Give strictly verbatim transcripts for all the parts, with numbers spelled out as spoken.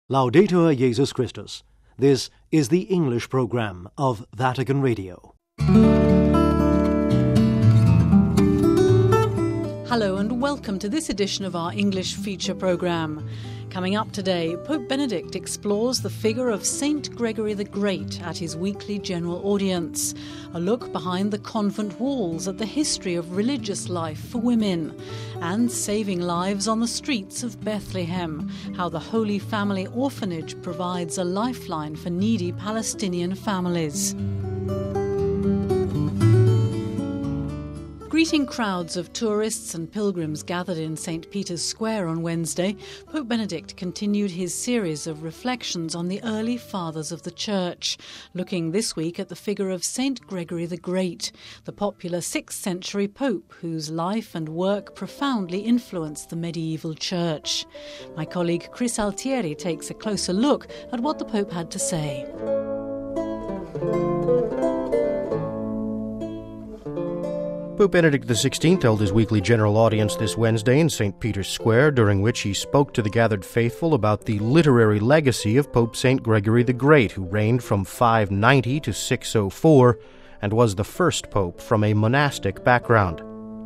Laudetur Jesus Christus. This is the English program of Vatican Radio. Hello and welcome to this edition of our English feature program. Coming up today, Pope Benedict explores the figure of Saint Gregory the Great at his weekly general audience. A look behind the convent walls at the history of religious life for women. And saving lives on the streets of Bethlehem, how the Holy Family Orphanage provides a lifeline for needy Palestinian families. Greeting crowds of tourists and pilgrims gathered in Saint Peter's Square on Wednesday, Pope Benedict continued his series of reflections on the early fathers of the Church, looking this week at the figure of Saint Gregory the Great, the popular sixth century pope whose life and work profoundly influenced the medieval Church. My colleague Chris Altieri takes a closer look at what the Pope had to say. Pope Benedict the sixteenth held his weekly general audience this Wednesday in Saint Peter's Square, during which he spoke to the gathered faithful about the literary legacy of Pope Saint Gregory the Great, who reigned from five ninety to six oh four and was the first pope from a monastic background.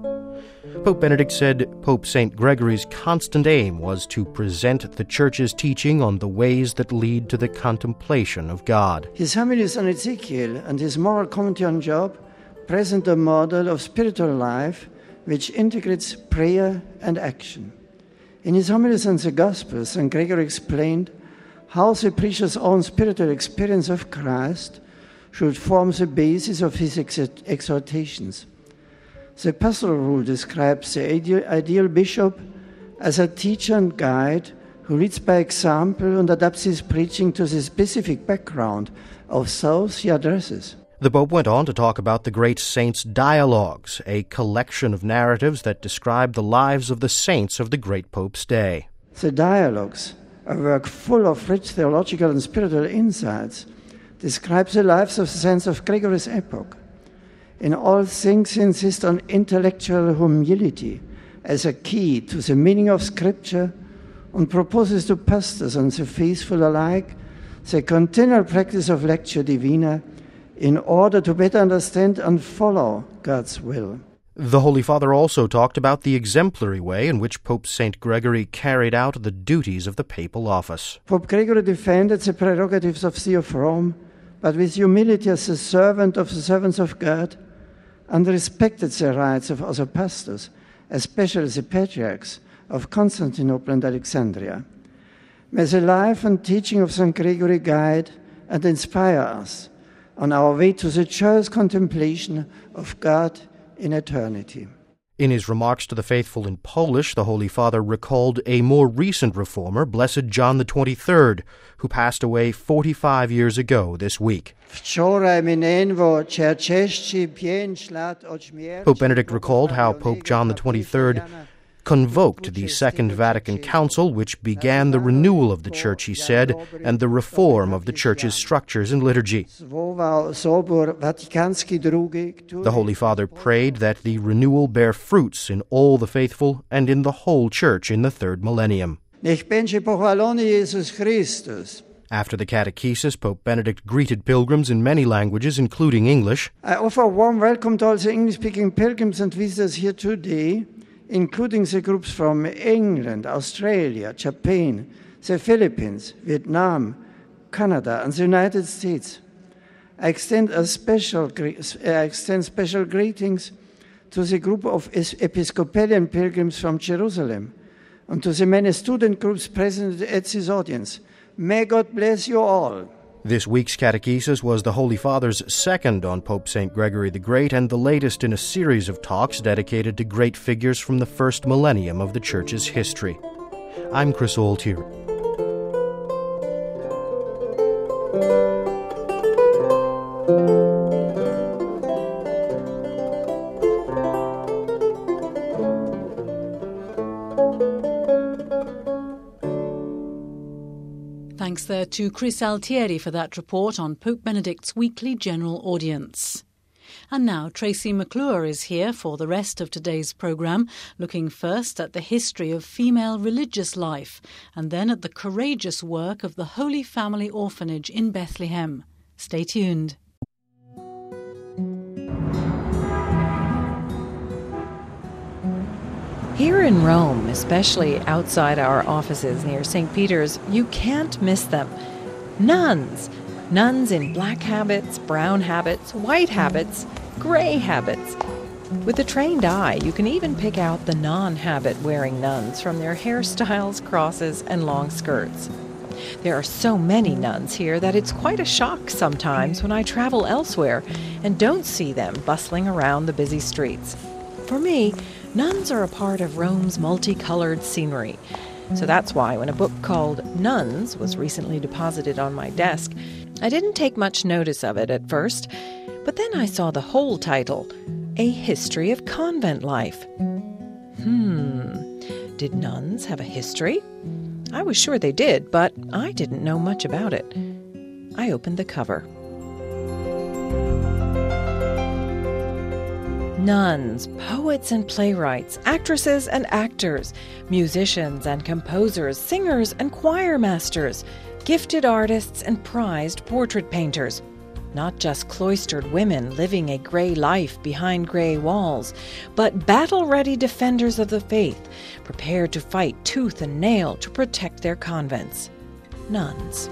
Pope Benedict said Pope Saint Gregory's constant aim was to present the Church's teaching on the ways that lead to the contemplation of God. His homilies on Ezekiel and his moral commentary on Job present a model of spiritual life which integrates prayer and action. In his homilies on the Gospels, Saint Gregory explained how the preacher's own spiritual experience of Christ should form the basis of his ex- exhortations. The pastoral rule describes the ideal, ideal bishop as a teacher and guide who leads by example and adapts his preaching to the specific background of those he addresses. The Pope went on to talk about the great saints' dialogues, a collection of narratives that describe the lives of the saints of the great Pope's day. The dialogues, a work full of rich theological and spiritual insights, describes the lives of the saints of Gregory's epoch. In all things, he insists on intellectual humility as a key to the meaning of Scripture and proposes to pastors and the faithful alike the continual practice of Lectio Divina in order to better understand and follow God's will. The Holy Father also talked about the exemplary way in which Pope Saint Gregory carried out the duties of the papal office. Pope Gregory defended the prerogatives of See of Rome, but with humility as a servant of the servants of God, and respected the rights of other pastors, especially the patriarchs of Constantinople and Alexandria. May the life and teaching of Saint Gregory guide and inspire us on our way to the joyous contemplation of God in eternity. In his remarks to the faithful in Polish, the Holy Father recalled a more recent reformer, Blessed John the twenty-third, who passed away forty-five years ago this week. Pope Benedict recalled how Pope John the twenty-third convoked the Second Vatican Council, which began the renewal of the Church, he said, and the reform of the Church's structures and liturgy. The Holy Father prayed that the renewal bear fruits in all the faithful and in the whole Church in the third millennium. After the catechesis, Pope Benedict greeted pilgrims in many languages, including English. I offer a warm welcome to all the English-speaking pilgrims and visitors here today, including the groups from England, Australia, Japan, the Philippines, Vietnam, Canada, and the United States. I extend a special I extend special greetings to the group of Episcopalian pilgrims from Jerusalem and to the many student groups present at this audience. May God bless you all. This week's catechesis was the Holy Father's second on Pope Saint Gregory the Great and the latest in a series of talks dedicated to great figures from the first millennium of the Church's history. I'm Chris Altieri. Thanks there to Chris Altieri for that report on Pope Benedict's weekly general audience. And now Tracy McClure is here for the rest of today's programme, looking first at the history of female religious life and then at the courageous work of the Holy Family Orphanage in Bethlehem. Stay tuned. Here in Rome, especially outside our offices near Saint Peter's, you can't miss them. Nuns. Nuns in black habits, brown habits, white habits, gray habits. With the trained eye, you can even pick out the non-habit-wearing nuns from their hairstyles, crosses, and long skirts. There are so many nuns here that it's quite a shock sometimes when I travel elsewhere and don't see them bustling around the busy streets. For me, nuns are a part of Rome's multicolored scenery. So that's why when a book called Nuns was recently deposited on my desk, I didn't take much notice of it at first, but then I saw the whole title, A History of Convent Life. Hmm, did nuns have a history? I was sure they did, but I didn't know much about it. I opened the cover. Nuns, poets and playwrights, actresses and actors, musicians and composers, singers and choir masters, gifted artists and prized portrait painters. Not just cloistered women living a gray life behind gray walls, but battle-ready defenders of the faith, prepared to fight tooth and nail to protect their convents. Nuns.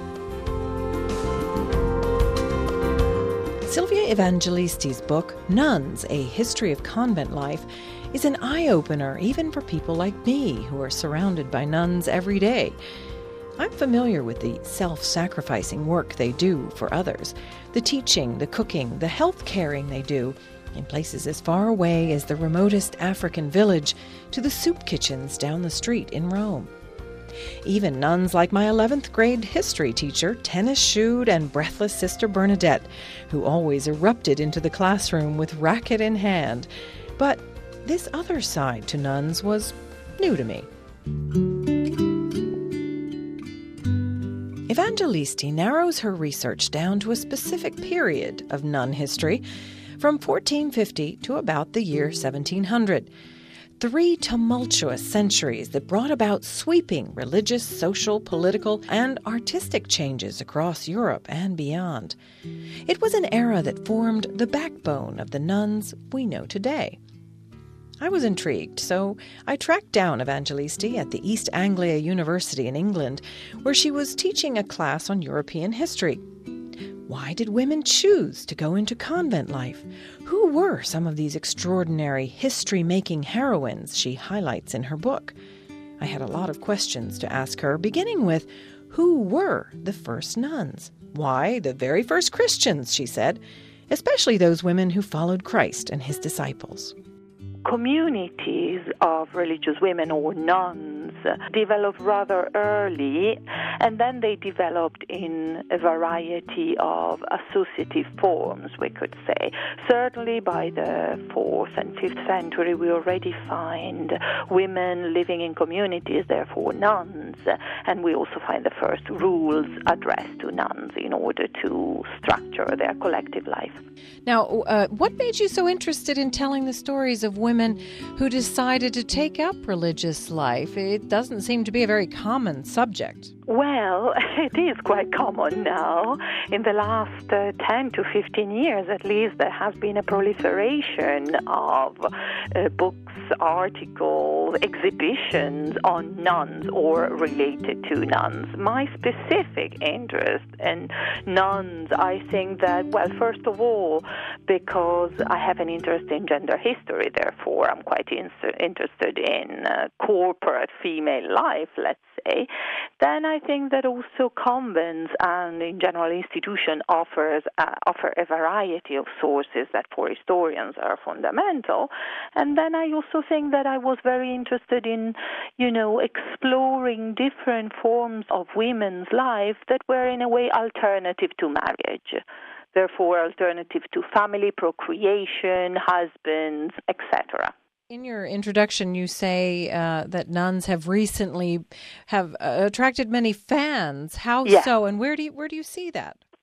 Silvia Evangelisti's book, Nuns, A History of Convent Life, is an eye-opener even for people like me who are surrounded by nuns every day. I'm familiar with the self-sacrificing work they do for others, the teaching, the cooking, the health caring they do in places as far away as the remotest African village to the soup kitchens down the street in Rome. Even nuns like my eleventh grade history teacher, tennis-shoed and breathless Sister Bernadette, who always erupted into the classroom with racket in hand. But this other side to nuns was new to me. Evangelisti narrows her research down to a specific period of nun history, from fourteen fifty to about the year seventeen hundred. Three tumultuous centuries that brought about sweeping religious, social, political, and artistic changes across Europe and beyond. It was an era that formed the backbone of the nuns we know today. I was intrigued, so I tracked down Evangelisti at the East Anglia University in England, where she was teaching a class on European history. Why did women choose to go into convent life? Who were some of these extraordinary history-making heroines she highlights in her book? I had a lot of questions to ask her, beginning with, who were the first nuns? Why, the very first Christians, she said, especially those women who followed Christ and his disciples. Communities of religious women or nuns developed rather early, and then they developed in a variety of associative forms, we could say. Certainly by the fourth and fifth century, we already find women living in communities, therefore nuns, and we also find the first rules addressed to nuns in order to structure their collective life. Now, uh, what made you so interested in telling the stories of women who decided to take up religious life? It doesn't seem to be a very common subject. Well, it is quite common now. In the last uh, ten to fifteen years, at least, there has been a proliferation of uh, books, articles, exhibitions on nuns or related to nuns. My specific interest in nuns, I think that, well, first of all, because I have an interest in gender history, therefore I'm quite in- interested in uh, corporate female life, let's say, then I think that also convents and in general institution offers uh, offer a variety of sources that for historians are fundamental. And then I also think that I was very interested in, you know, exploring different forms of women's life that were in a way alternative to marriage. Therefore, alternative to family, procreation, husbands, et cetera. In your introduction, you say uh, that nuns have recently have uh, attracted many fans. How yeah. so, and where do you where do you see that?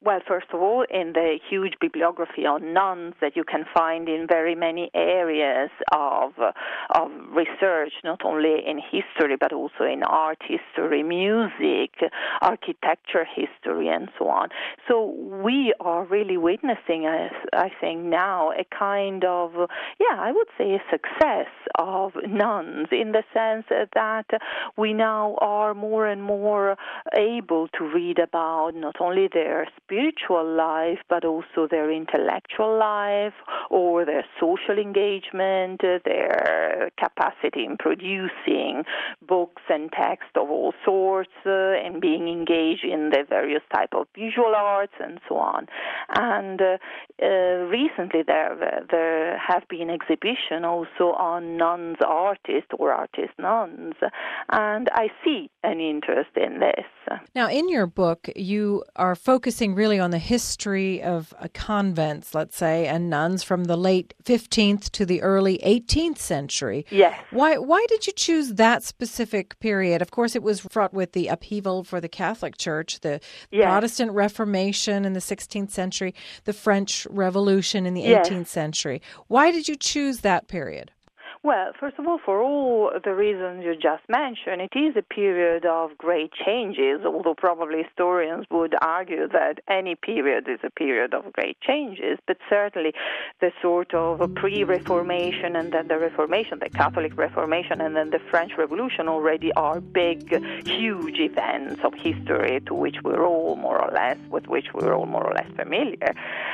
Well, first of all, in the huge bibliography on nuns that you can find in very many areas of uh, of research, not only in history, but also in art history, music, architecture history, and so on. So we are really witnessing, I think now, a kind of, yeah, I would say a success of nuns in the sense that we now are more and more able to read about not only their spiritual life, but also their intellectual life or their social engagement, their capacity in producing books and text of all sorts, uh, and being engaged in the various type of visual arts and so on. And uh, uh, recently there there have been exhibitions also on nuns artists or artist nuns, and I see an interest in this. Now, in your book, you are focusing really on the history of uh, convents, let's say, and nuns from the late fifteenth to the early eighteenth century. Yes. Why, why did you choose that specific period? Of course, it was fraught with the upheaval for the Catholic Church, the yes. Protestant Reformation in the sixteenth century, the French Revolution in the yes. eighteenth century. Why did you choose that period? Well, first of all, for all the reasons you just mentioned, it is a period of great changes, although probably historians would argue that any period is a period of great changes, but certainly the sort of pre-Reformation and then the Reformation, the Catholic Reformation, and then the French Revolution already are big, huge events of history to which we're all more or less, with which we're all more or less familiar.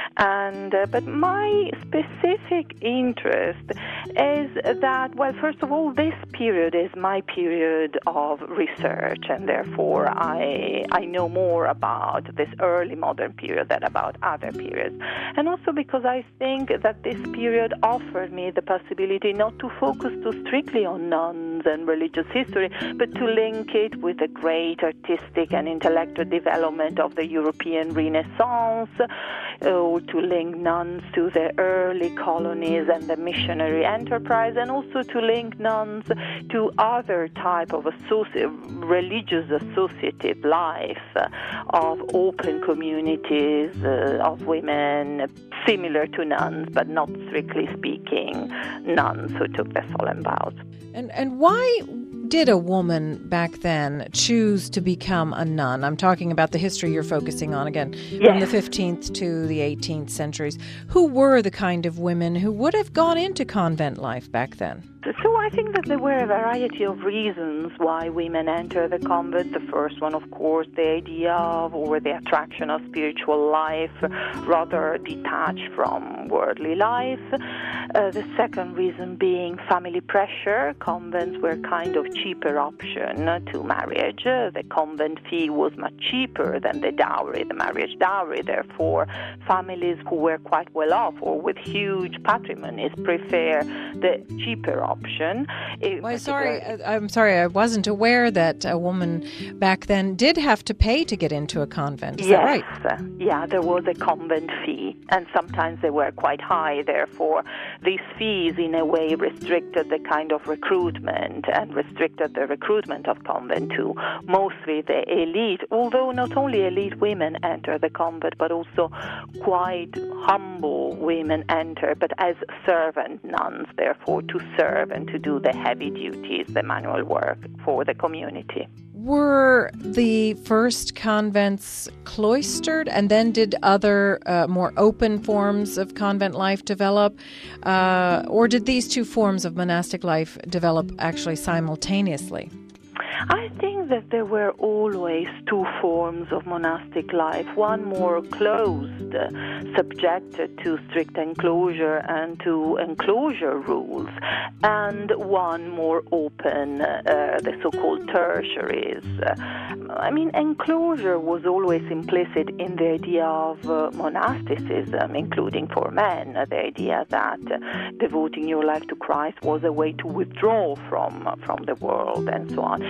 And uh, but my specific interest is that, well, first of all, this period is my period of research, and therefore I I know more about this early modern period than about other periods. And also because I think that this period offered me the possibility not to focus too strictly on nuns and religious history, but to link it with the great artistic and intellectual development of the European Renaissance, or to link nuns to the early colonies and the missionary enterprise, and also to link nuns to other type of associ- religious associative life uh, of open communities uh, of women similar to nuns, but not strictly speaking nuns who took the solemn vows. And and why did a woman back then choose to become a nun? I'm talking about the history you're focusing on again, yes. from the fifteenth to the eighteenth centuries. Who were the kind of women who would have gone into convent life back then? So I think that there were a variety of reasons why women enter the convent. The first one, of course, the idea of or the attraction of spiritual life, rather detached from worldly life. Uh, the second reason being family pressure. Convents were kind of cheaper option to marriage. Uh, the convent fee was much cheaper than the dowry, the marriage dowry. Therefore, families who were quite well off or with huge patrimonies prefer the cheaper option. Option. Well, sorry, I'm sorry, I wasn't aware that a woman back then did have to pay to get into a convent. Is yes. that right? Yeah, there was a convent fee, and sometimes they were quite high. Therefore, these fees in a way restricted the kind of recruitment and restricted the recruitment of convent to mostly the elite, although not only elite women enter the convent, but also quite humble women enter, but as servant nuns, therefore to serve and to do the heavy duties, the manual work for the community. Were the first convents cloistered, and then did other uh, more open forms of convent life develop? Uh, or did these two forms of monastic life develop actually simultaneously? I think that there were always two forms of monastic life, one more closed, uh, subjected to strict enclosure and to enclosure rules, and one more open, uh, the so-called tertiaries. Uh, I mean, enclosure was always implicit in the idea of uh, monasticism, including for men, uh, the idea that uh, devoting your life to Christ was a way to withdraw from, uh, from the world and so on. It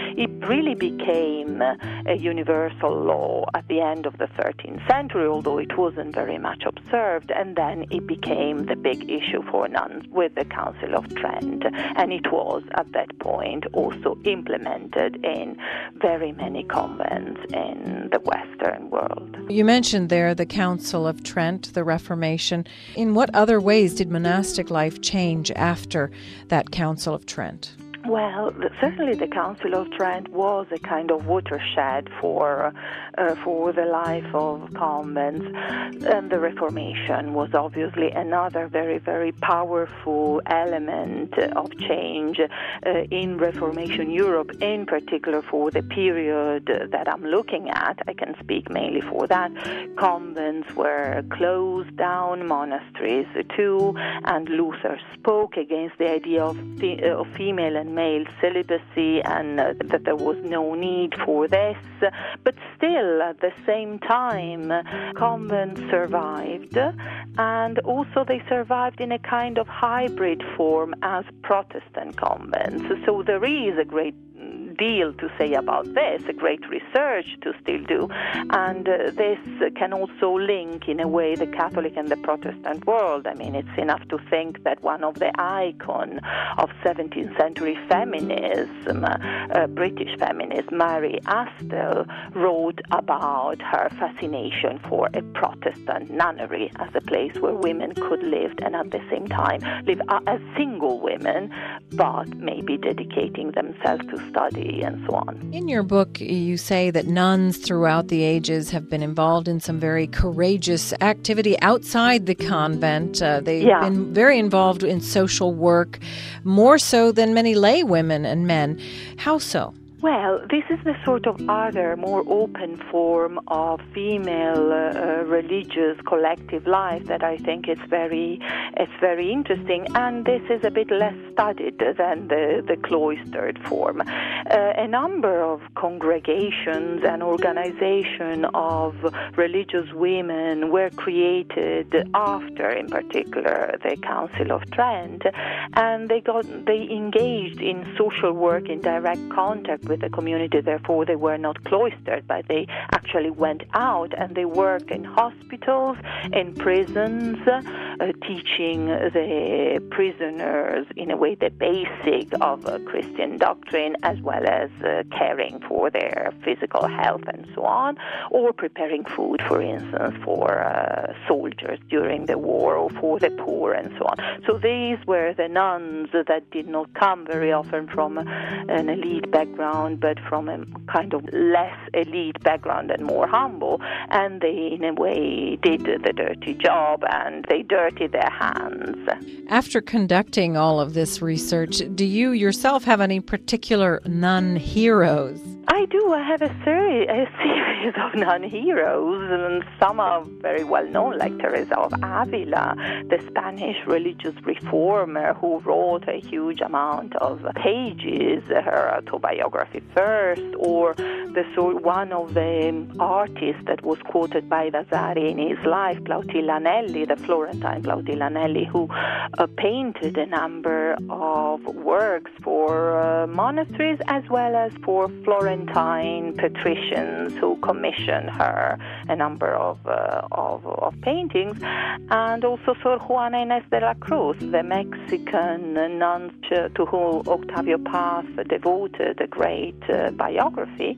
really became a universal law at the end of the thirteenth century, although it wasn't very much observed, and then it became the big issue for nuns with the Council of Trent, and it was at that point also implemented in very many convents in the Western world. You mentioned there the Council of Trent, the Reformation. In what other ways did monastic life change after that Council of Trent? Well, certainly the Council of Trent was a kind of watershed for uh, for the life of convents, and the Reformation was obviously another very, very powerful element of change uh, in Reformation Europe, in particular for the period that I'm looking at. I can speak mainly for that. Convents were closed down, monasteries too, and Luther spoke against the idea of, fe- of female and male celibacy, and uh, that there was no need for this. But still, at the same time, convents survived, and also they survived in a kind of hybrid form as Protestant convents. So there is a great deal to say about this, a great research to still do, and uh, this can also link in a way the Catholic and the Protestant world. I mean, it's enough to think that one of the icons of seventeenth century feminism, uh, British feminist Mary Astell, wrote about her fascination for a Protestant nunnery as a place where women could live and at the same time live as single women, but maybe dedicating themselves to study and so on. In your book, you say that nuns throughout the ages have been involved in some very courageous activity outside the convent. Uh, they've yeah. been very involved in social work, more so than many lay women and men. How so? Well, this is the sort of other, more open form of female uh, religious collective life that I think is very, it's very interesting, and this is a bit less studied than the, the cloistered form. Uh, a number of congregations and organization of religious women were created after, in particular, the Council of Trent, and they got they engaged in social work in direct contact with with the community, therefore they were not cloistered, but they actually went out and they worked in hospitals, in prisons, uh, teaching the prisoners in a way the basic of uh, Christian doctrine, as well as uh, caring for their physical health and so on, or preparing food, for instance, for uh, soldiers during the war or for the poor and so on. So these were the nuns that did not come very often from an elite background, but from a kind of less elite background and more humble, and they in a way did the dirty job and they dirtied their hands. After conducting all of this research, do you yourself have any particular nun heroes? I do. I have a, seri- a series of nun heroes, and some are very well known, like Teresa of Avila, the Spanish religious reformer who wrote a huge amount of pages, her autobiography first, or the sort one of the artists that was quoted by Vasari in his life, Plautilla Nelli, the Florentine Plautilla Nelli, who uh, painted a number of works for uh, monasteries as well as for Florentine patricians who commissioned her a number of, uh, of, of paintings, and also Sor Juana Inés de la Cruz, the Mexican nun to whom Octavio Paz devoted a great uh, biography,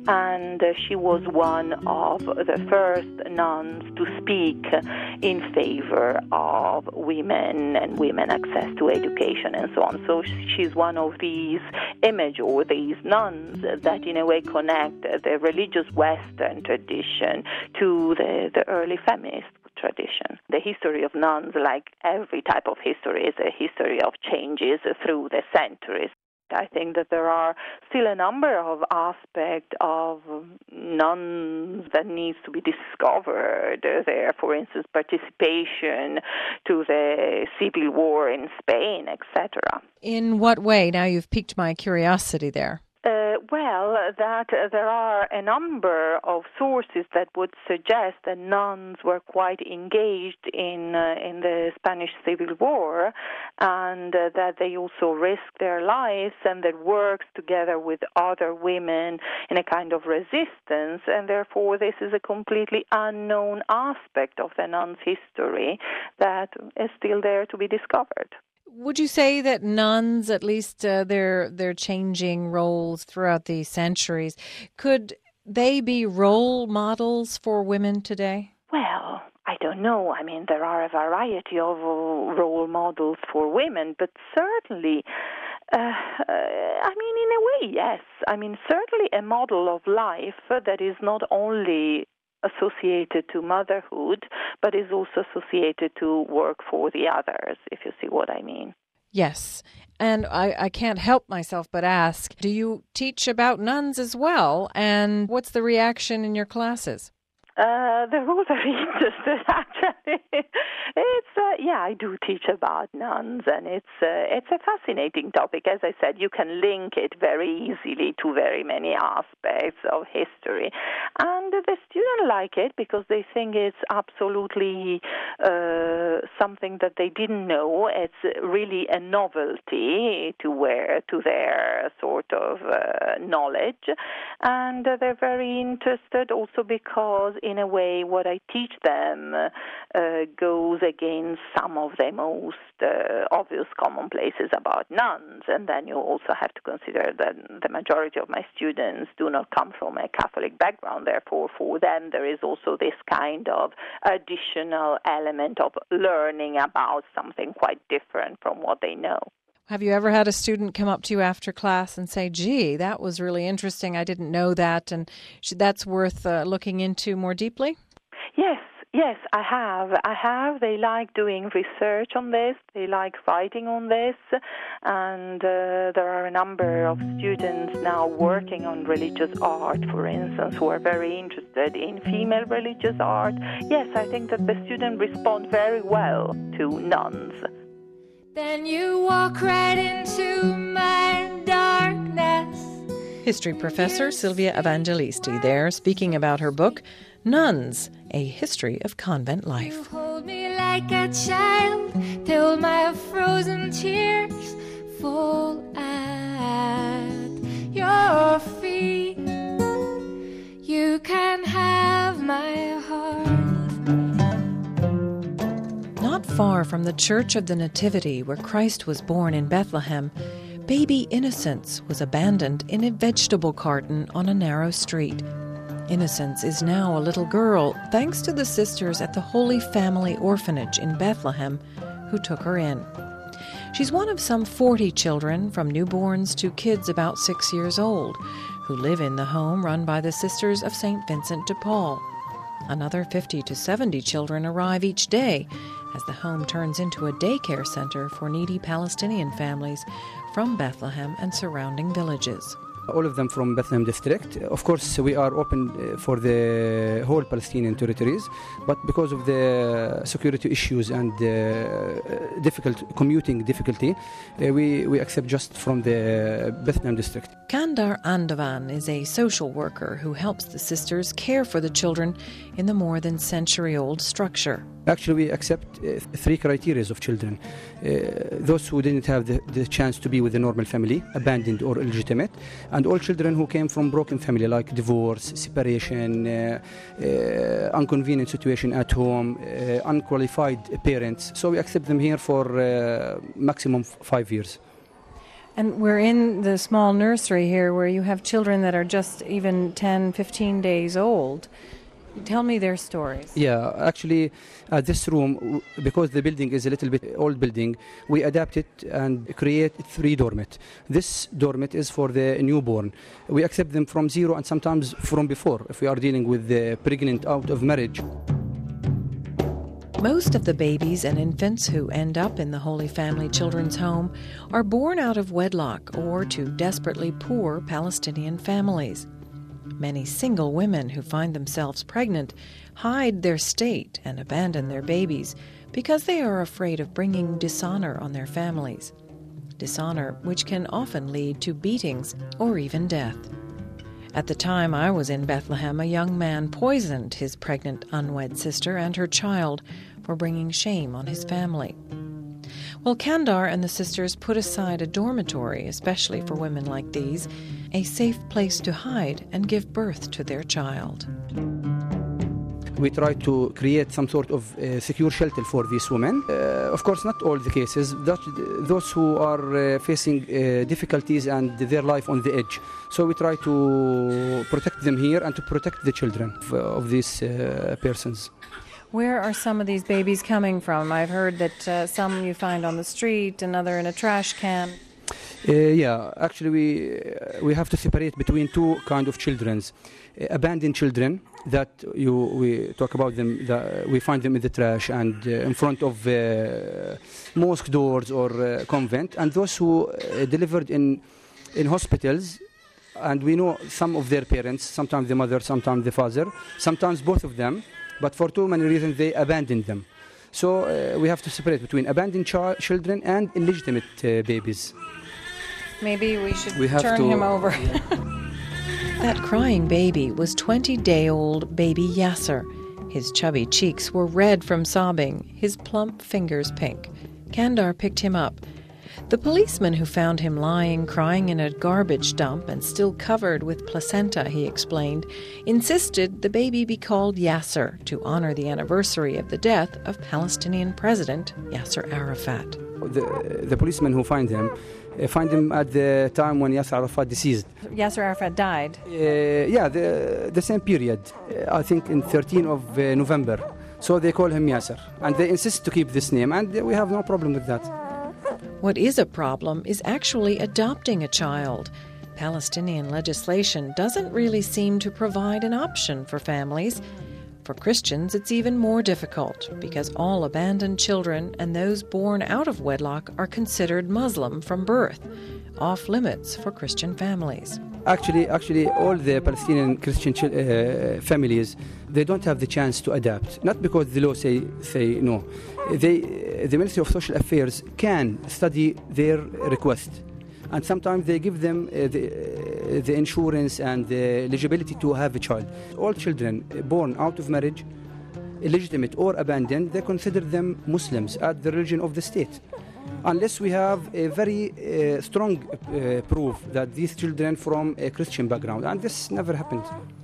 and uh, she was one of the first nuns to speak in favor of women and women access to education and so on. So she's one of these images or these nuns that in a way connect the religious Western tradition to the, the early feminist tradition. The history of nuns, like every type of history, is a history of changes through the centuries. I think that there are still a number of aspects of nuns that needs to be discovered there. For instance, participation to the civil war in Spain, et cetera. In what way? Now you've piqued my curiosity there. Uh, well, that uh, there are a number of sources that would suggest that nuns were quite engaged in uh, in the Spanish Civil War, and uh, that they also risked their lives and that worked together with other women in a kind of resistance, and therefore this is a completely unknown aspect of the nuns' history that is still there to be discovered. Would you say that nuns, at least uh, their their changing roles throughout the centuries, could they be role models for women today? Well, I don't know. I mean, there are a variety of role models for women, but certainly, uh, I mean, in a way, yes. I mean, certainly a model of life that is not only associated to motherhood, but is also associated to work for the others, if you see what I mean. Yes. And I, I can't help myself but ask, do you teach about nuns as well? And what's the reaction in your classes? Uh, they're all very interested, actually. It's uh, yeah, I do teach about nuns, and it's uh, it's a fascinating topic. As I said, you can link it very easily to very many aspects of history, and the students like it because they think it's absolutely uh, something that they didn't know. It's really a novelty to wear to their sort of uh, knowledge, and uh, they're very interested also because, in a way, what I teach them uh, goes against some of the most uh, obvious commonplaces about nuns. And then you also have to consider that the majority of my students do not come from a Catholic background. Therefore, for them, there is also this kind of additional element of learning about something quite different from what they know. Have you ever had a student come up to you after class and say, gee, that was really interesting, I didn't know that, and that's worth uh, looking into more deeply? Yes, yes, I have. I have. They like doing research on this. They like writing on this. And uh, there are a number of students now working on religious art, for instance, who are very interested in female religious art. Yes, I think that the students respond very well to nuns. Then you walk right into my darkness. History professor Silvia Evangelisti there, speaking about her book, Nuns, A History of Convent Life. You hold me like a child till my frozen tears fall at your feet. You can have my heart. Not far from the Church of the Nativity, where Christ was born in Bethlehem, baby Innocence was abandoned in a vegetable carton on a narrow street. Innocence is now a little girl, thanks to the sisters at the Holy Family Orphanage in Bethlehem, who took her in. She's one of some forty children, from newborns to kids about six years old, who live in the home run by the Sisters of Saint Vincent de Paul. Another fifty to seventy children arrive each day, as the home turns into a daycare center for needy Palestinian families from Bethlehem and surrounding villages. All of them from Bethlehem district. Of course, we are open for the whole Palestinian territories, but because of the security issues and uh, difficult commuting difficulty, uh, we, we accept just from the Bethlehem district. Kandar Andavan is a social worker who helps the sisters care for the children in the more than century-old structure. Actually, we accept uh, three criteria of children. Uh, those who didn't have the, the chance to be with the normal family, abandoned or illegitimate, and all children who came from broken family, like divorce, separation, uh, uh, inconvenient situation at home, uh, unqualified parents. So we accept them here for uh, maximum f- five years. And we're in the small nursery here where you have children that are just even ten, fifteen days old. Tell me their stories. Yeah, actually, uh, this room, because the building is a little bit old building, we adapt it and create three dormit. This dormit is for the newborn. We accept them from zero and sometimes from before, if we are dealing with the pregnant out of marriage. Most of the babies and infants who end up in the Holy Family Children's Home are born out of wedlock or to desperately poor Palestinian families. Many single women who find themselves pregnant hide their state and abandon their babies because they are afraid of bringing dishonor on their families. dishonor which can often lead to beatings or even death. At the time I was in Bethlehem, a young man poisoned his pregnant unwed sister and her child for bringing shame on his family. Well, Kandar and the sisters put aside a dormitory, especially for women like these, a safe place to hide and give birth to their child. We try to create some sort of uh, secure shelter for these women. Uh, of course, not all the cases. That, those who are uh, facing uh, difficulties and their life on the edge. So we try to protect them here and to protect the children of, of these uh, persons. Where are some of these babies coming from? I've heard that uh, some you find on the street, another in a trash can. Uh, yeah, actually we uh, we have to separate between two kind of children. Uh, abandoned children that you we talk about them, that we find them in the trash and uh, in front of uh, mosque doors or uh, convent, and those who uh, delivered in in hospitals, and we know some of their parents, sometimes the mother, sometimes the father, sometimes both of them, but for too many reasons they abandoned them. So uh, we have to separate between abandoned ch- children and illegitimate uh, babies. Maybe we should we turn to, him over. That crying baby was twenty-day-old baby Yasser. His chubby cheeks were red from sobbing, his plump fingers pink. Kandar picked him up. The policeman who found him lying, crying in a garbage dump and still covered with placenta, he explained, insisted the baby be called Yasser to honor the anniversary of the death of Palestinian President Yasser Arafat. The, the policeman who find him uh, find him at the time when Yasser Arafat deceased. Yasser Arafat died? Uh, yeah, the, the same period, uh, I think in thirteenth of uh, November. So they call him Yasser. And they insist to keep this name, and we have no problem with that. What is a problem is actually adopting a child. Palestinian legislation doesn't really seem to provide an option for families. For Christians, it's even more difficult because all abandoned children and those born out of wedlock are considered Muslim from birth, off limits for Christian families. Actually, actually, all the Palestinian Christian ch- uh, families, they don't have the chance to adapt. Not because the law say say no. They, the Ministry of Social Affairs can study their request, and sometimes they give them uh, the, uh, the insurance and the eligibility to have a child. All children born out of marriage, illegitimate or abandoned, they consider them Muslims as the religion of the state, unless we have a very uh, strong uh, proof that these children from a Christian background, and this never happened.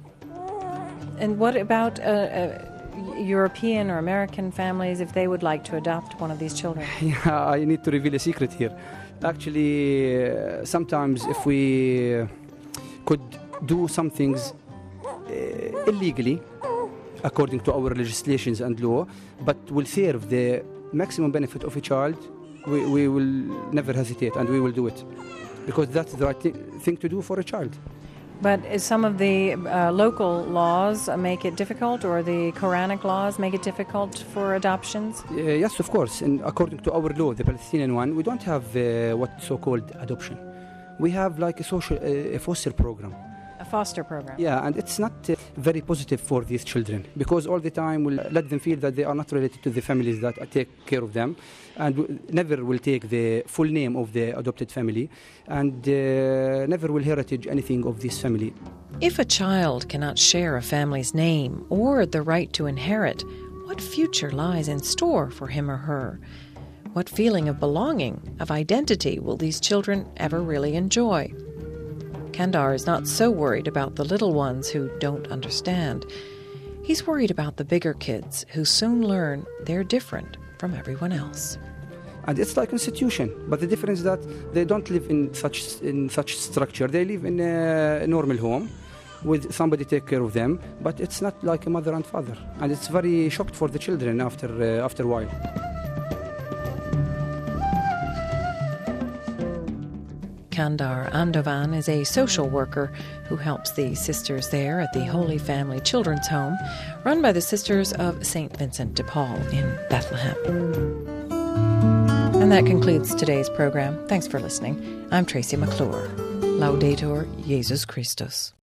And what about uh, uh, European or American families if they would like to adopt one of these children? Yeah, I need to reveal a secret here. Actually, uh, sometimes if we uh, could do some things uh, illegally, according to our legislations and law, but will serve the maximum benefit of a child, we, we will never hesitate and we will do it. Because that's the right th- thing to do for a child. But is some of the uh, local laws make it difficult, or the Quranic laws make it difficult for adoptions? Uh, yes, of course. And according to our law, the Palestinian one, we don't have uh, what's so-called adoption. We have like a social, uh, a foster program. A foster program. Yeah, and it's not uh, very positive for these children, because all the time we'll let them feel that they are not related to the families that take care of them, and w- never will take the full name of the adopted family, and uh, never will heritage anything of this family. If a child cannot share a family's name or the right to inherit, what future lies in store for him or her? What feeling of belonging, of identity will these children ever really enjoy? Kandar is not so worried about the little ones who don't understand. He's worried about the bigger kids who soon learn they're different from everyone else. And it's like institution, but the difference is that they don't live in such in such structure. They live in a normal home with somebody take care of them, but it's not like a mother and father. And it's very shocked for the children after uh, after a while. Kandar Andovan is a social worker who helps the sisters there at the Holy Family Children's Home, run by the Sisters of Saint Vincent de Paul in Bethlehem. And that concludes today's program. Thanks for listening. I'm Tracy McClure. Laudetur Jesus Christus.